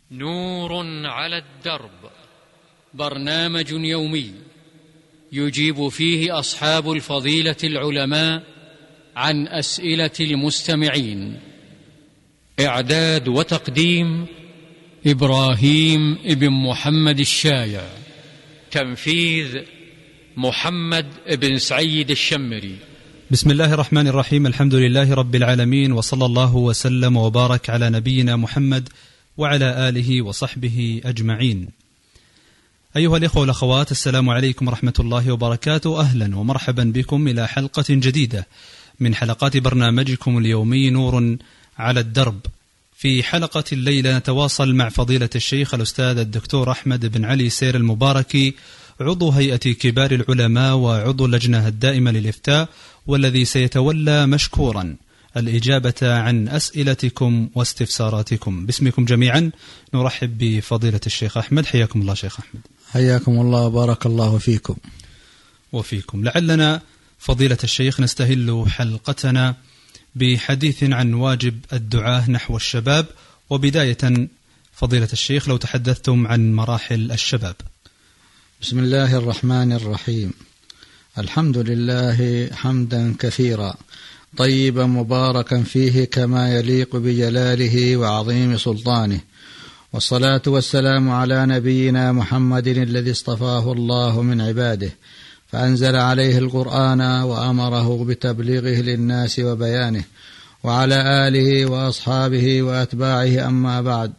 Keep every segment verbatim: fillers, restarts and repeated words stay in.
نور على الدرب، برنامج يومي يجيب فيه أصحاب الفضيلة العلماء عن أسئلة المستمعين. إعداد وتقديم إبراهيم ابن محمد الشايع، تنفيذ محمد بن سعيد الشمري. بسم الله الرحمن الرحيم. الحمد لله رب العالمين، وصلى الله وسلم وبارك على نبينا محمد وعلى آله وصحبه أجمعين. أيها الإخوة والأخوات، السلام عليكم ورحمة الله وبركاته. أهلا ومرحبا بكم إلى حلقة جديدة من حلقات برنامجكم اليومي نور على الدرب. في حلقة الليلة نتواصل مع فضيلة الشيخ الأستاذ الدكتور أحمد بن علي سير المباركي، عضو هيئة كبار العلماء وعضو اللجنة الدائمة للإفتاء، والذي سيتولى مشكورا الإجابة عن أسئلتكم واستفساراتكم. باسمكم جميعا نرحب بفضيلة الشيخ أحمد. حياكم الله شيخ أحمد. حياكم الله، بارك الله فيكم. وفيكم. لعلنا فضيلة الشيخ نستهل حلقتنا بحديث عن واجب الدعاة نحو الشباب، وبداية فضيلة الشيخ لو تحدثتم عن مراحل الشباب. بسم الله الرحمن الرحيم. الحمد لله حمدا كثيرا طيبا مباركا فيه كما يليق بجلاله وعظيم سلطانه، والصلاة والسلام على نبينا محمد الذي اصطفاه الله من عباده فأنزل عليه القرآن وأمره بتبليغه للناس وبيانه، وعلى آله وأصحابه وأتباعه. أما بعد،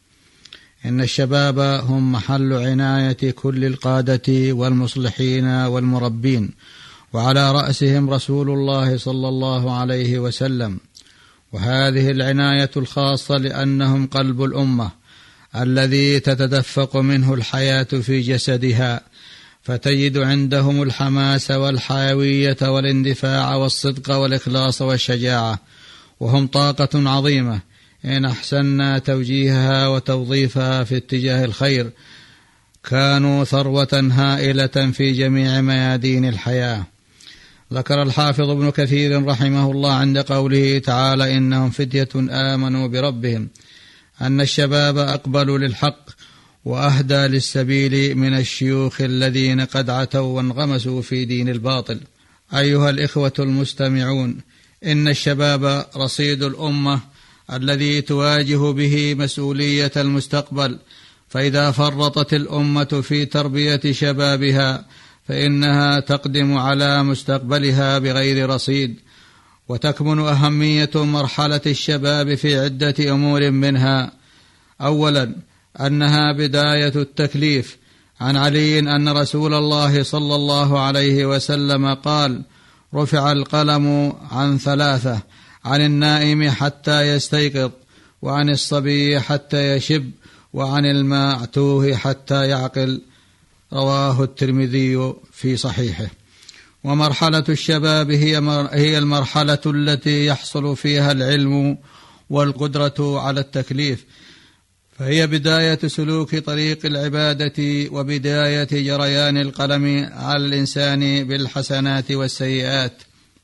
إن الشباب هم محل عناية كل القادة والمصلحين والمربين، وعلى رأسهم رسول الله صلى الله عليه وسلم. وهذه العناية الخاصة لأنهم قلب الأمة الذي تتدفق منه الحياة في جسدها، فتجد عندهم الحماس والحيوية والاندفاع والصدق والإخلاص والشجاعة، وهم طاقة عظيمة إن أحسننا توجيهها وتوظيفها في اتجاه الخير كانوا ثروة هائلة في جميع ميادين الحياة. ذكر الحافظ ابن كثير رحمه الله عند قوله تعالى: إنهم فتية آمنوا بربهم أن الشباب أقبلوا للحق وأهدى للسبيل من الشيوخ الذين قد عتوا وانغمسوا في دين الباطل. أيها الإخوة المستمعون، إن الشباب رصيد الأمة الذي تواجه به مسؤولية المستقبل، فإذا فرطت الأمة في تربية شبابها فإنها تقدم على مستقبلها بغير رصيد. وتكمن أهمية مرحلة الشباب في عدة أمور، منها: أولا، أنها بداية التكليف. عن علي أن رسول الله صلى الله عليه وسلم قال: رفع القلم عن ثلاثة، عن النائم حتى يستيقظ، وعن الصبي حتى يشب، وعن المعتوه حتى يعقل. رواه الترمذي في صحيحه. ومرحلة الشباب هي المرحلة التي يحصل فيها العلم والقدرة على التكليف، فهي بداية سلوك طريق العبادة وبداية جريان القلم على الإنسان بالحسنات والسيئات.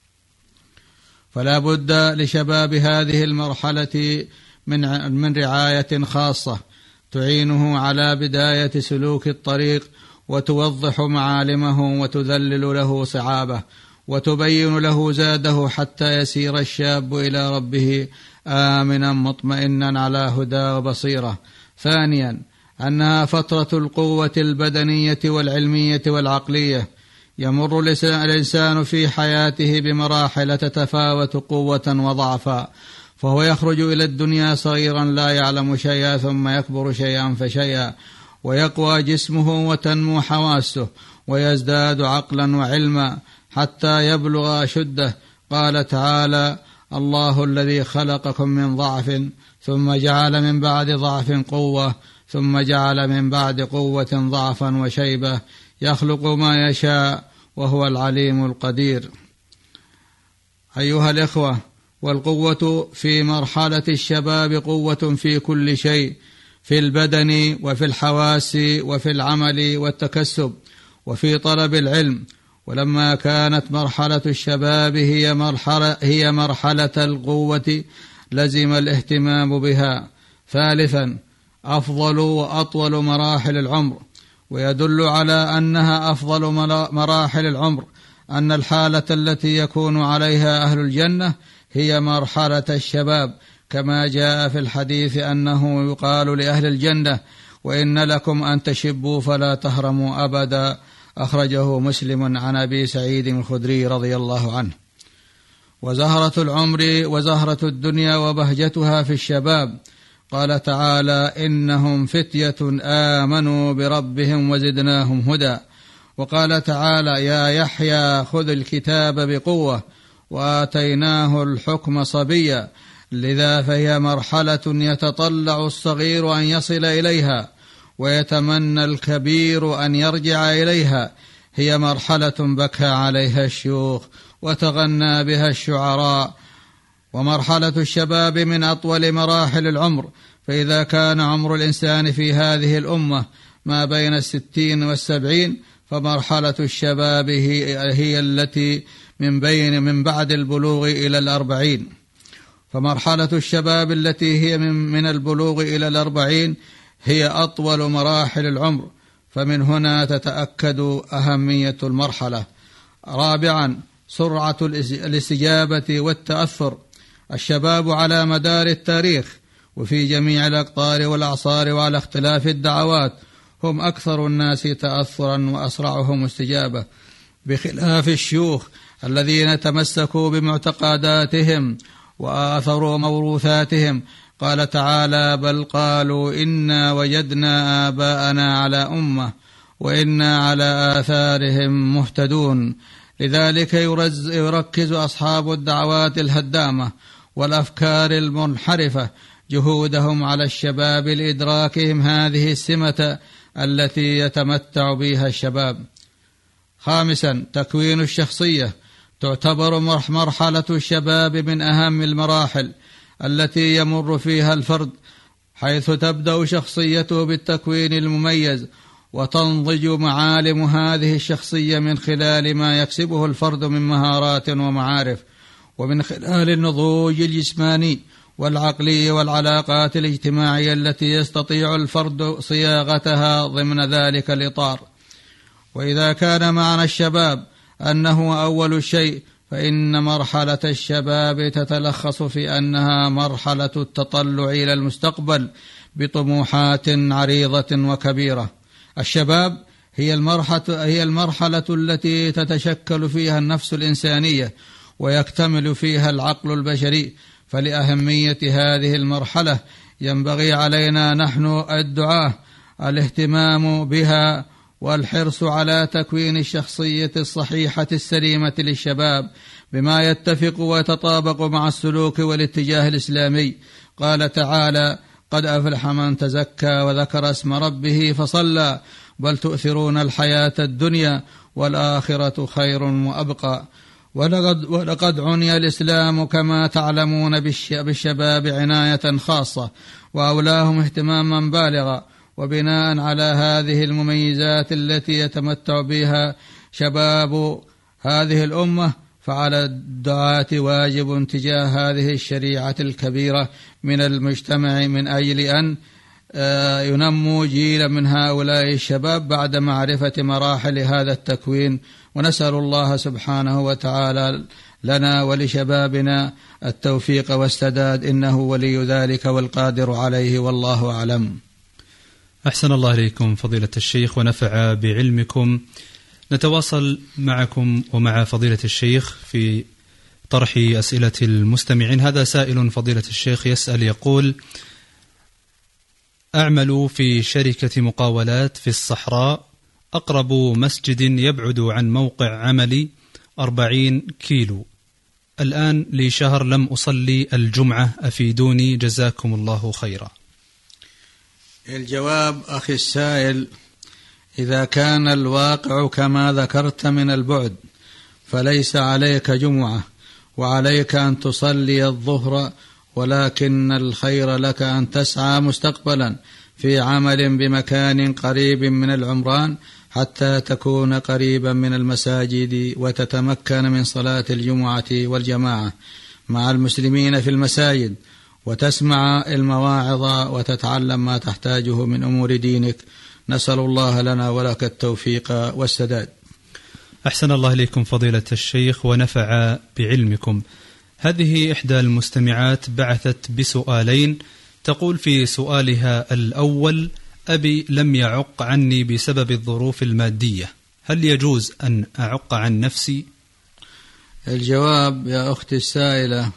فلا بد لشباب هذه المرحلة من من رعاية خاصة تعينه على بداية سلوك الطريق، وتوضح معالمه وتذلل له صعابه، وتبين له زاده، حتى يسير الشاب إلى ربه آمنا مطمئنا على هدى وبصيرة. ثانيا، أنها فترة القوة البدنية والعلمية والعقلية. يمر الإنسان في حياته بمراحل تتفاوت قوة وضعفا، فهو يخرج إلى الدنيا صغيرا لا يعلم شيئا، ثم يكبر شيئا فشيئا، ويقوى جسمه وتنمو حواسه، ويزداد عقلا وعلما حتى يبلغ أشده. قال تعالى: الله الذي خلقكم من ضعف ثم جعل من بعد ضعف قوة ثم جعل من بعد قوة ضعفا وشيبة يخلق ما يشاء وهو العليم القدير. أيها الإخوة، والقوة في مرحلة الشباب قوة في كل شيء، في البدن وفي الحواس وفي العمل والتكسب وفي طلب العلم. ولما كانت مرحلة الشباب هي مرحلة, هي مرحلة القوة لزم الاهتمام بها. ثالثا، أفضل وأطول مراحل العمر، ويدل على أنها أفضل مراحل العمر أن الحالة التي يكون عليها أهل الجنة هي مرحلة الشباب، كما جاء في الحديث أنه يقال لأهل الجنة: وإن لكم أن تشبوا فلا تهرموا أبدا، أخرجه مسلم عن أبي سعيد الخدري رضي الله عنه. وزهرة العمر وزهرة الدنيا وبهجتها في الشباب، قال تعالى: إنهم فتية آمنوا بربهم وزدناهم هدى. وقال تعالى: يا يحيى خذ الكتاب بقوة وآتيناه الحكم صبيا، لذا فهي مرحلة يتطلع الصغير أن يصل إليها ويتمنى الكبير أن يرجع إليها. هي مرحلة بكى عليها الشيوخ وتغنى بها الشعراء. ومرحلة الشباب من أطول مراحل العمر، فإذا كان عمر الإنسان في هذه الأمة ما بين الستين والسبعين، فمرحلة الشباب هي, هي التي من بين من بعد البلوغ إلى الأربعين. فمرحلة الشباب التي هي من, من البلوغ إلى الأربعين هي أطول مراحل العمر، فمن هنا تتأكد أهمية المرحلة. رابعا، سرعة الاستجابة والتأثر. الشباب على مدار التاريخ وفي جميع الأقطار والأعصار وعلى اختلاف الدعوات هم أكثر الناس تأثرا وأسرعهم استجابة، بخلاف الشيوخ الذين تمسكوا بمعتقداتهم وآثروا موروثاتهم. قال تعالى: بل قالوا إنا وجدنا آباءنا على أمة وإنا على آثارهم مهتدون. لذلك يركز أصحاب الدعوات الهدامة والأفكار المنحرفة جهودهم على الشباب لإدراكهم هذه السمة التي يتمتع بها الشباب. خامسا، تكوين الشخصية. تعتبر مرحلة الشباب من أهم المراحل التي يمر فيها الفرد، حيث تبدأ شخصيته بالتكوين المميز، وتنضج معالم هذه الشخصية من خلال ما يكسبه الفرد من مهارات ومعارف، ومن خلال النضوج الجسماني والعقلي والعلاقات الاجتماعية التي يستطيع الفرد صياغتها ضمن ذلك الإطار. وإذا كان معنى الشباب أنه أول الشيء، فإن مرحلة الشباب تتلخص في أنها مرحلة التطلع إلى المستقبل بطموحات عريضة وكبيرة. الشباب هي المرحلة, هي المرحلة التي تتشكل فيها النفس الإنسانية ويكتمل فيها العقل البشري. فلأهمية هذه المرحلة ينبغي علينا نحن الدعاة الاهتمام بها والحرص على تكوين الشخصية الصحيحة السليمة للشباب بما يتفق ويتطابق مع السلوك والاتجاه الإسلامي. قال تعالى: قد أفلح من تزكى وذكر اسم ربه فصلى بل تؤثرون الحياة الدنيا والآخرة خير وأبقى. ولقد, ولقد عني الإسلام كما تعلمون بالشباب عناية خاصة وأولاهم اهتماما بالغا. وبناء على هذه المميزات التي يتمتع بها شباب هذه الأمة، فعلى الدعاة واجب تجاه هذه الشريعة الكبيرة من المجتمع من أجل أن ينمو جيلا من هؤلاء الشباب بعد معرفة مراحل هذا التكوين. ونسأل الله سبحانه وتعالى لنا ولشبابنا التوفيق والسداد، إنه ولي ذلك والقادر عليه، والله أعلم. أحسن الله إليكم فضيلة الشيخ ونفع بعلمكم. نتواصل معكم ومع فضيلة الشيخ في طرح أسئلة المستمعين. هذا سائل فضيلة الشيخ يسأل يقول: أعمل في شركة مقاولات في الصحراء، أقرب مسجد يبعد عن موقع عملي أربعين كيلو، الآن لي شهر لم أصلي الجمعة، أفيدوني جزاكم الله خيرا. الجواب أخي السائل: إذا كان الواقع كما ذكرت من البعد فليس عليك جمعة، وعليك أن تصلي الظهر، ولكن الخير لك أن تسعى مستقبلا في عمل بمكان قريب من العمران حتى تكون قريبا من المساجد وتتمكن من صلاة الجمعة والجماعة مع المسلمين في المساجد. وتسمع المواعظ وتتعلم ما تحتاجه من أمور دينك. نسأل الله لنا ولك التوفيق والسداد. أحسن الله إليكم فضيلة الشيخ ونفع بعلمكم. هذه إحدى المستمعات بعثت بسؤالين. تقول في سؤالها الأول: أبي لم يعق عني بسبب الظروف المادية، هل يجوز أن أعق عن نفسي؟ الجواب يا أختي السائلة: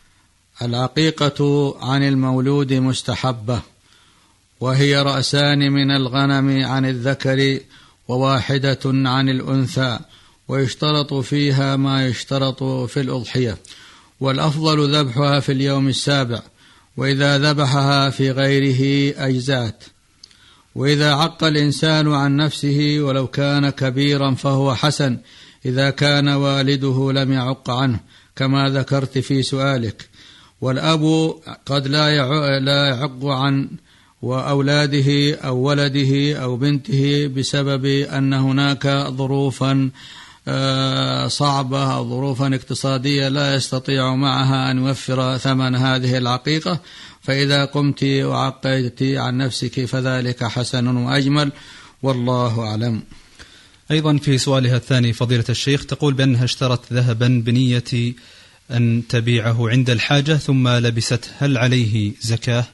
العقيقة عن المولود مستحبة، وهي رأسان من الغنم عن الذكر وواحدة عن الأنثى، ويشترط فيها ما يشترط في الأضحية، والأفضل ذبحها في اليوم السابع، وإذا ذبحها في غيره أجزات. وإذا عق الإنسان عن نفسه ولو كان كبيرا فهو حسن إذا كان والده لم يعق عنه كما ذكرت في سؤالك. والأب قد لا يعق عن وأولاده أو ولده أو بنته بسبب أن هناك ظروفا صعبة أو ظروفا اقتصادية لا يستطيع معها أن يوفر ثمن هذه العقيقة، فإذا قمت وعقيت عن نفسك فذلك حسن وأجمل، والله أعلم. أيضا في سؤالها الثاني فضيلة الشيخ تقول بأنها اشترت ذهبا بنية أن تبيعه عند الحاجة ثم لبست، هل عليه زكاة؟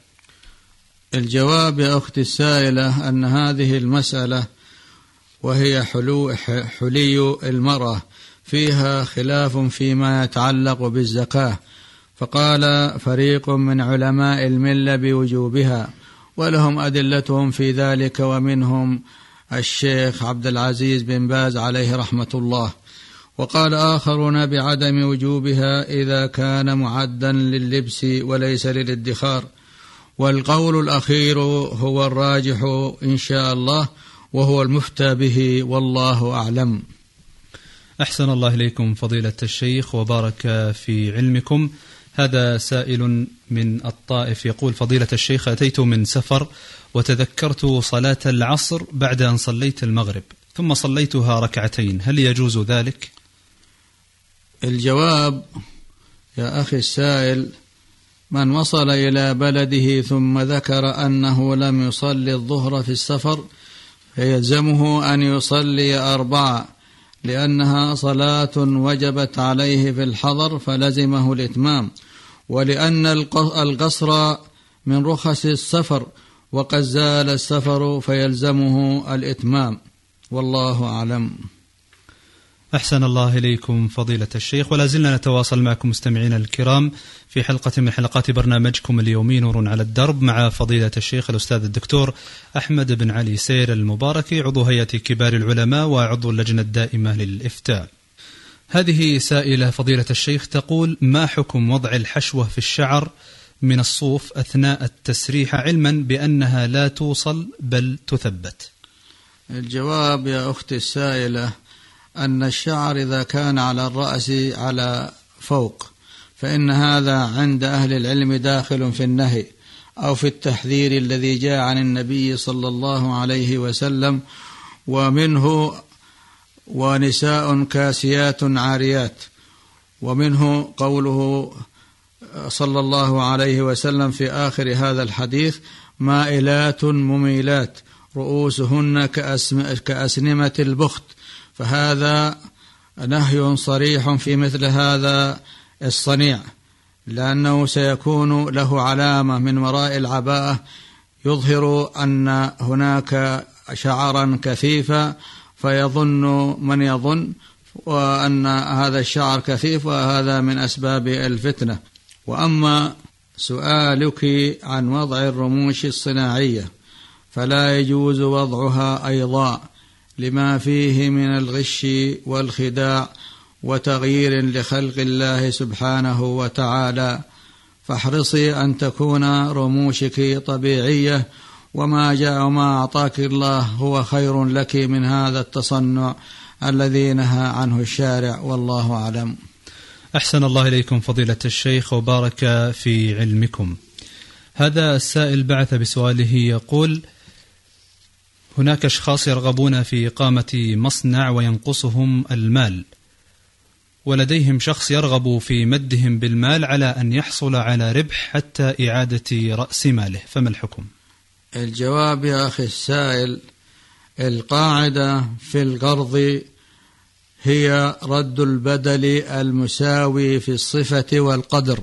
الجواب يا أختي السائلة أن هذه المسألة وهي حلو حلي المرأة فيها خلاف فيما يتعلق بالزكاة، فقال فريق من علماء الملة بوجوبها، ولهم أدلتهم في ذلك، ومنهم الشيخ عبد العزيز بن باز عليه رحمة الله. وقال آخرون بعدم وجوبها إذا كان معدا لللبس وليس للادخار، والقول الأخير هو الراجح إن شاء الله، وهو المفتى به، والله أعلم. أحسن الله إليكم فضيلة الشيخ وبارك في علمكم. هذا سائل من الطائف يقول: فضيلة الشيخ، أتيت من سفر وتذكرت صلاة العصر بعد أن صليت المغرب ثم صليتها ركعتين، هل يجوز ذلك؟ الجواب يا أخي السائل: من وصل إلى بلده ثم ذكر أنه لم يصلي الظهر في السفر فيلزمه أن يصلي أربعة، لأنها صلاة وجبت عليه في الحضر فلزمه الإتمام، ولأن القصر من رخص السفر وقد زال السفر فيلزمه الإتمام، والله أعلم. أحسن الله إليكم فضيلة الشيخ، ولا زلنا نتواصل معكم مستمعين الكرام في حلقة من حلقات برنامجكم اليومي نور على الدرب مع فضيلة الشيخ الأستاذ الدكتور أحمد بن علي سير المباركي، عضو هيئة كبار العلماء وعضو اللجنة الدائمة للإفتاء. هذه سائلة فضيلة الشيخ تقول: ما حكم وضع الحشوة في الشعر من الصوف أثناء التسريح، علما بأنها لا توصل بل تثبت؟ الجواب يا أختي السائلة أن الشعر إذا كان على الرأس على فوق فإن هذا عند أهل العلم داخل في النهي أو في التحذير الذي جاء عن النبي صلى الله عليه وسلم، ومنه ونساء كاسيات عاريات، ومنه قوله صلى الله عليه وسلم في آخر هذا الحديث: مائلات مميلات رؤوسهن كأسنمة البخت. فهذا نهي صريح في مثل هذا الصنيع، لأنه سيكون له علامة من وراء العباءة يظهر أن هناك شعرا كثيفا، فيظن من يظن وأن هذا الشعر كثيف، وهذا من أسباب الفتنة. وأما سؤالك عن وضع الرموش الصناعية فلا يجوز وضعها أيضا لما فيه من الغش والخداع وتغيير لخلق الله سبحانه وتعالى، فاحرصي أن تكون رموشك طبيعية، وما جاء وما أعطاك الله هو خير لك من هذا التصنع الذي نهى عنه الشارع، والله أعلم. أحسن الله إليكم فضيلة الشيخ وبارك في علمكم. هذا السائل بعث بسؤاله يقول: هناك أشخاص يرغبون في إقامة مصنع وينقصهم المال، ولديهم شخص يرغب في مدهم بالمال على أن يحصل على ربح حتى إعادة رأس ماله، فما الحكم؟ الجواب يا أخي السائل، القاعدة في القرض هي رد البدل المساوي في الصفة والقدر،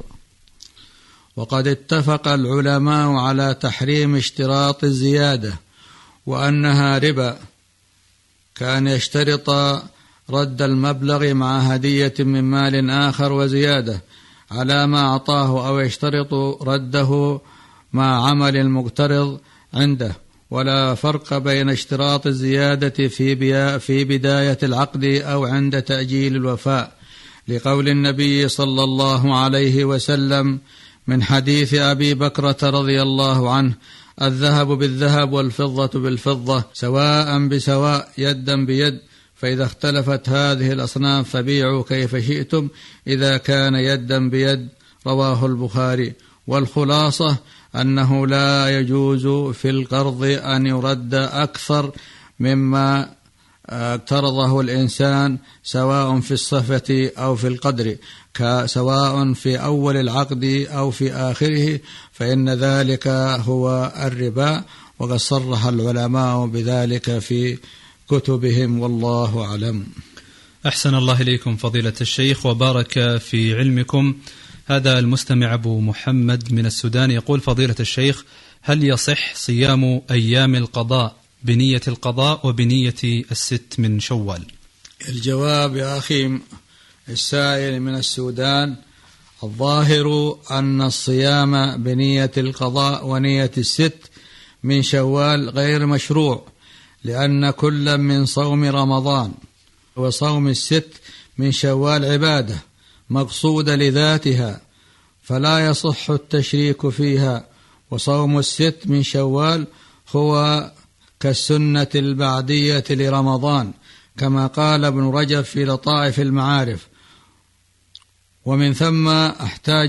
وقد اتفق العلماء على تحريم اشتراط الزيادة وأنها ربا، كان يشترط رد المبلغ مع هدية من مال آخر وزيادة على ما أعطاه، أو يشترط رده مع عمل المقترض عنده، ولا فرق بين اشتراط الزيادة في في بداية العقد أو عند تأجيل الوفاء، لقول النبي صلى الله عليه وسلم من حديث أبي بكرة رضي الله عنه: الذهب بالذهب والفضة بالفضة سواء بسواء يدا بيد، فإذا اختلفت هذه الأصناف فبيعوا كيف شئتم إذا كان يدا بيد. رواه البخاري. والخلاصة أنه لا يجوز في القرض أن يرد أكثر مما اقترضه الإنسان، سواء في الصفة أو في القدر، سواء في أول العقد أو في آخره، فإن ذلك هو الربا، وقد صرح العلماء بذلك في كتبهم، والله أعلم. أحسن الله إليكم فضيلة الشيخ وبارك في علمكم. هذا المستمع أبو محمد من السودان يقول: فضيلة الشيخ، هل يصح صيام أيام القضاء بنية القضاء وبنية الست من شوال؟ الجواب يا أخي السائل من السودان، الظاهر أن الصيام بنية القضاء ونية الست من شوال غير مشروع، لأن كل من صوم رمضان وصوم الست من شوال عبادة مقصودة لذاتها، فلا يصح التشريك فيها، وصوم الست من شوال هو كالسنة البعدية لرمضان، كما قال ابن رجب في لطائف المعارف. ومن ثم احتاج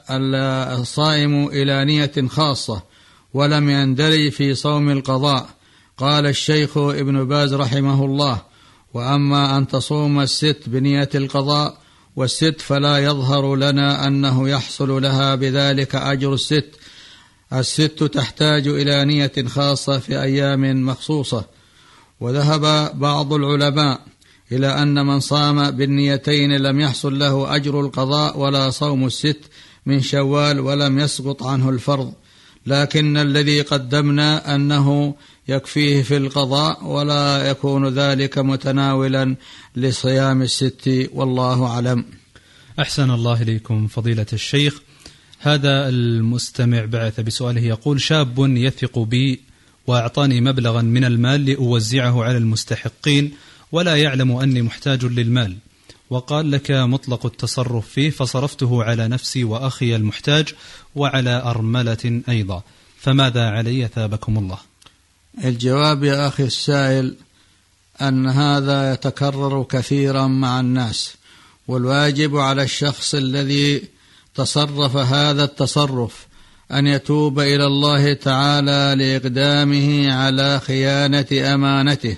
الصائم إلى نية خاصة ولم يندرج في صوم القضاء. قال الشيخ ابن باز رحمه الله: وأما أن تصوم الست بنية القضاء والست فلا يظهر لنا أنه يحصل لها بذلك أجر الست. الست تحتاج إلى نية خاصة في أيام مخصوصة. وذهب بعض العلماء إلى أن من صام بالنيتين لم يحصل له أجر القضاء ولا صوم الست من شوال، ولم يسقط عنه الفرض، لكن الذي قدمنا أنه يكفيه في القضاء ولا يكون ذلك متناولا لصيام الست، والله أعلم. أحسن الله إليكم فضيلة الشيخ. هذا المستمع بعث بسؤاله يقول: شاب يثق بي وأعطاني مبلغا من المال لأوزعه على المستحقين، ولا يعلم أني محتاج للمال، وقال لك مطلق التصرف فيه، فصرفته على نفسي وأخي المحتاج وعلى أرملة أيضا، فماذا علي ثابكم الله؟ الجواب يا أخي السائل أن هذا يتكرر كثيرا مع الناس، والواجب على الشخص الذي تصرف هذا التصرف أن يتوب إلى الله تعالى لإقدامه على خيانة أمانته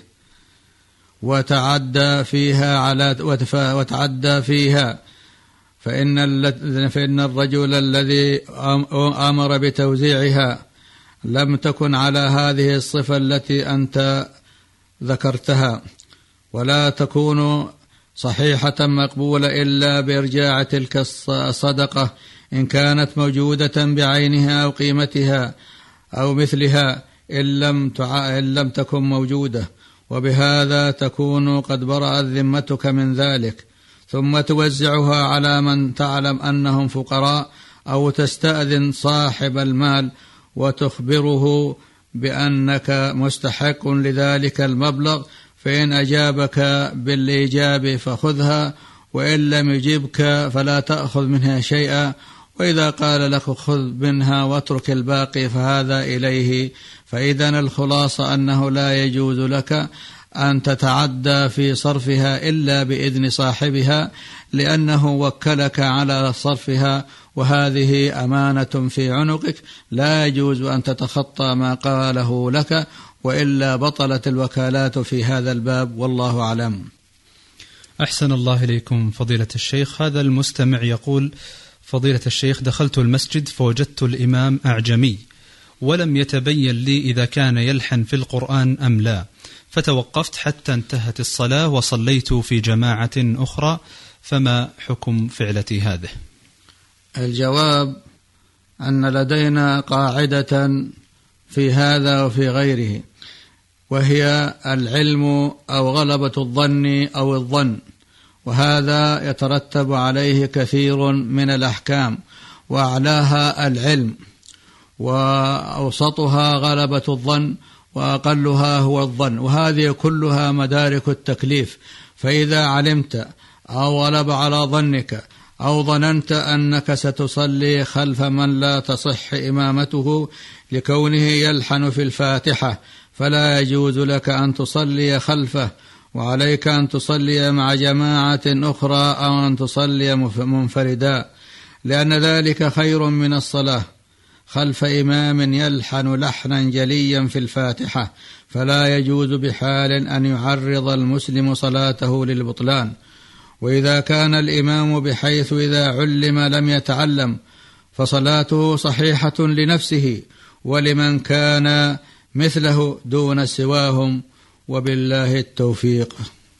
وتعدى فيها على وتعدى فيها فإن فإن الرجل الذي أمر بتوزيعها لم تكن على هذه الصفة التي أنت ذكرتها، ولا تكون صحيحة مقبولة إلا بإرجاع تلك الصدقة إن كانت موجودة بعينها أو قيمتها أو مثلها، إن لم إن لم تكن موجودة، وبهذا تكون قد برأت ذمتك من ذلك، ثم توزعها على من تعلم أنهم فقراء، أو تستأذن صاحب المال وتخبره بأنك مستحق لذلك المبلغ، فإن أجابك بالإجابة فخذها، وإن لم يجبك فلا تأخذ منها شيئا، وإذا قال لك خذ منها واترك الباقي فهذا إليه. فإذن الخلاصة أنه لا يجوز لك أن تتعدى في صرفها إلا بإذن صاحبها، لأنه وكلك على صرفها، وهذه أمانة في عنقك لا يجوز أن تتخطى ما قاله لك، وإلا بطلت الوكالات في هذا الباب، والله أعلم. أحسن الله إليكم فضيلة الشيخ. هذا المستمع يقول: فضيلة الشيخ، دخلت المسجد فوجدت الإمام أعجمي ولم يتبين لي إذا كان يلحن في القرآن أم لا، فتوقفت حتى انتهت الصلاة وصليت في جماعة أخرى، فما حكم فعلتي هذه؟ الجواب أن لدينا قاعدة في هذا وفي غيره، وهي العلم أو غلبة الظن أو الظن، وهذا يترتب عليه كثير من الأحكام، وأعلاها العلم، وأوسطها غلبة الظن، وأقلها هو الظن، وهذه كلها مدارك التكليف. فإذا علمت أو غلب على ظنك أو ظننت أنك ستصلي خلف من لا تصح إمامته لكونه يلحن في الفاتحة، فلا يجوز لك أن تصلي خلفه، وعليك أن تصلي مع جماعة أخرى أو أن تصلي منفردا، لأن ذلك خير من الصلاة خلف إمام يلحن لحنا جليا في الفاتحة، فلا يجوز بحال أن يعرض المسلم صلاته للبطلان. وإذا كان الإمام بحيث إذا علم لم يتعلم فصلاته صحيحة لنفسه ولمن كان مثله دون سواهم، وبالله التوفيق.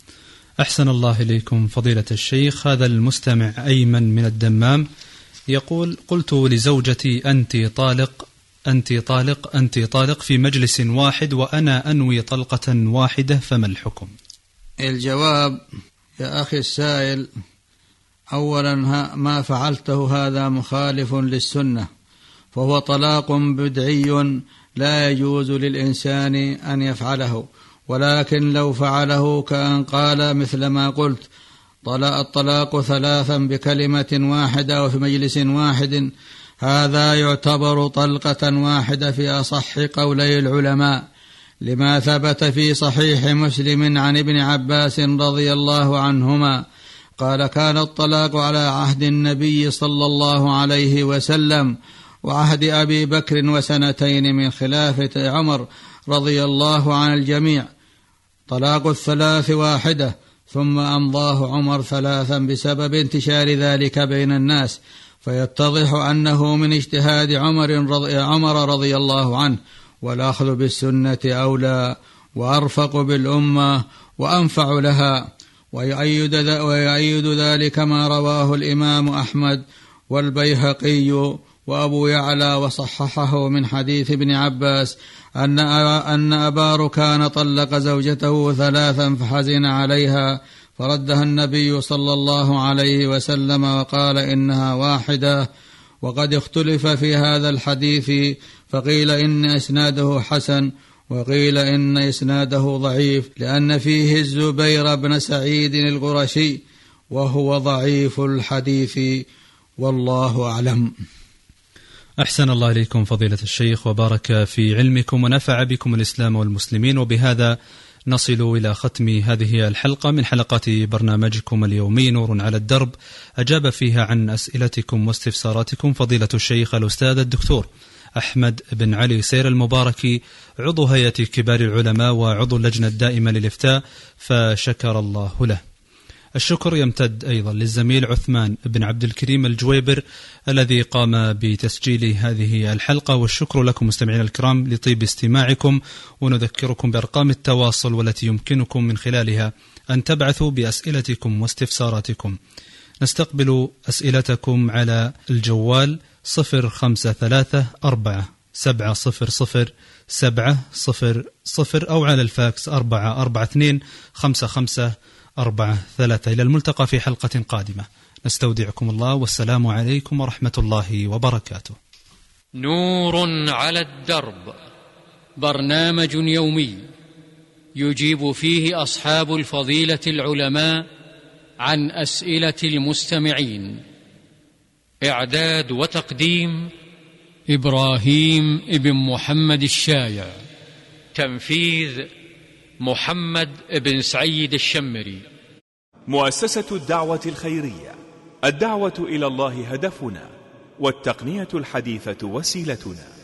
أحسن الله إليكم فضيلة الشيخ. هذا المستمع أيمن من الدمام يقول: قلت لزوجتي أنت طالق أنت طالق أنت طالق في مجلس واحد وأنا أنوي طلقة واحدة، فما الحكم؟ الجواب: يا أخي السائل، أولا ما فعلته هذا مخالف للسنة، فهو طلاق بدعي لا يجوز للإنسان أن يفعله، ولكن لو فعله كأن قال مثل ما قلت: الطلاق ثلاثا بكلمة واحدة وفي مجلس واحد، هذا يعتبر طلقة واحدة في أصح قولي العلماء، لما ثبت في صحيح مسلم عن ابن عباس رضي الله عنهما قال: كان الطلاق على عهد النبي صلى الله عليه وسلم وعهد أبي بكر وسنتين من خلافة عمر رضي الله عن الجميع، طلاق الثلاث واحدة، ثم أمضاه عمر ثلاثا بسبب انتشار ذلك بين الناس، فيتضح أنه من اجتهاد عمر رضي, عمر رضي الله عنه، والأخذ بالسنة أولى وأرفق بالأمة وأنفع لها. ويؤيد, ويؤيد ذلك ما رواه الإمام أحمد والبيهقي وأبو يعلى وصححه من حديث ابن عباس أن أن أبا ركان طلق زوجته ثلاثا فحزن عليها فردها النبي صلى الله عليه وسلم وقال إنها واحدة. وقد اختلف في هذا الحديث، فقيل إن إسناده حسن وقيل إن إسناده ضعيف، لأن فيه الزبير بن سعيد القرشي وهو ضعيف الحديث، والله أعلم. أحسن الله إليكم فضيلة الشيخ وبارك في علمكم ونفع بكم الإسلام والمسلمين. وبهذا نصل إلى ختم هذه الحلقة من حلقات برنامجكم اليومي نور على الدرب، أجاب فيها عن أسئلتكم واستفساراتكم فضيلة الشيخ الأستاذ الدكتور أحمد بن علي سير المباركي، عضو هيئة كبار العلماء وعضو اللجنة الدائمة للإفتاء، فشكر الله له. الشكر يمتد أيضا للزميل عثمان بن عبد الكريم الجويبر الذي قام بتسجيل هذه الحلقة، والشكر لكم مستمعين الكرام لطيب استماعكم، ونذكركم بأرقام التواصل والتي يمكنكم من خلالها أن تبعثوا بأسئلتكم واستفساراتكم. نستقبل أسئلتكم على الجوال صفر خمسة ثلاثة أربعة سبعة صفر صفر سبعة صفر صفر أو على الفاكس أربعة أربعة اثنين خمسة خمسة أربعة ثلاثة. إلى الملتقى في حلقة قادمة، نستودعكم الله والسلام عليكم ورحمة الله وبركاته. نور على الدرب، برنامج يومي يجيب فيه أصحاب الفضيلة العلماء عن أسئلة المستمعين. إعداد وتقديم إبراهيم ابن محمد الشايع، تنفيذ محمد بن سعيد الشمري. مؤسسة الدعوة الخيرية، الدعوة إلى الله هدفنا، والتقنية الحديثة وسيلتنا.